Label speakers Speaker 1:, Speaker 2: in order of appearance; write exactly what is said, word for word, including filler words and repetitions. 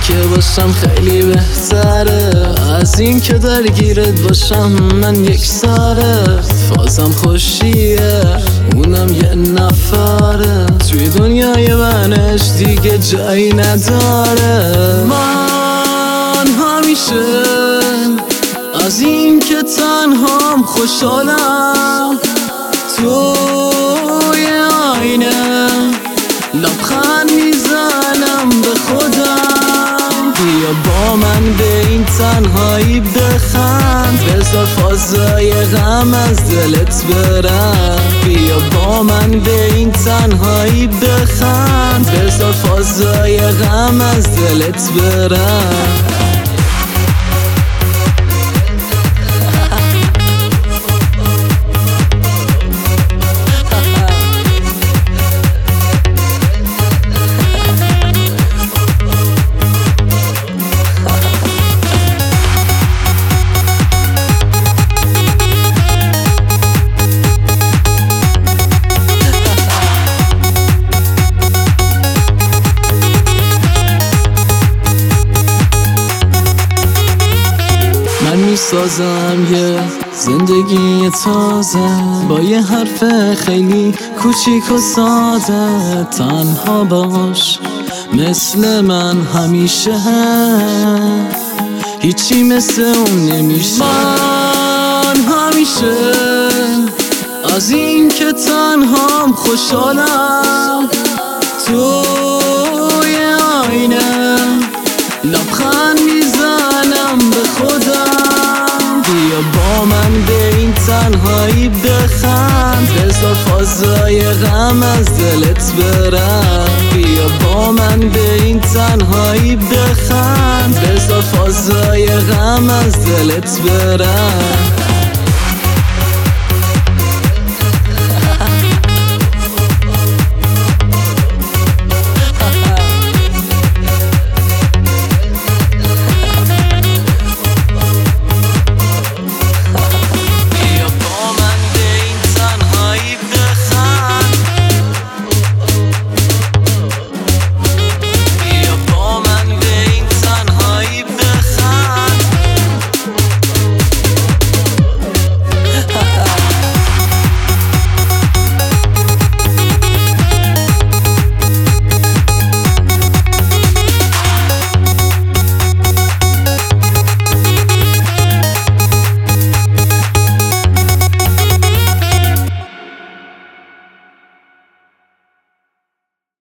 Speaker 1: که باشم خیلی بهتره از این که درگیرت باشم من یک سره. فازم خوشیه اونم یه نفره، توی دنیای منش دیگه جایی نداره. من همیشه از این که تنهام خوشحالم، توی آینه لبخند میزنم به خودم. بیا با من به این تنهایی بخند، بذار فازای غم از دلت برم. بیا با من به این تنهایی بخند، بذار فازای غم از دلت برم. من میسازم یه زندگی تازه با یه حرف خیلی کوچیک و ساده. تنها باش مثل من همیشه، هیچی مثل اون نمیشه. من همیشه از این که تنهام خوشحالم، توی آینه لبخند میزنم به خودم. بیا با من به این تنهایی بخند، بذار فازای غم از دلت برم. بیا با من به این تنهایی بخند، بذار فازای غم از دلت برم.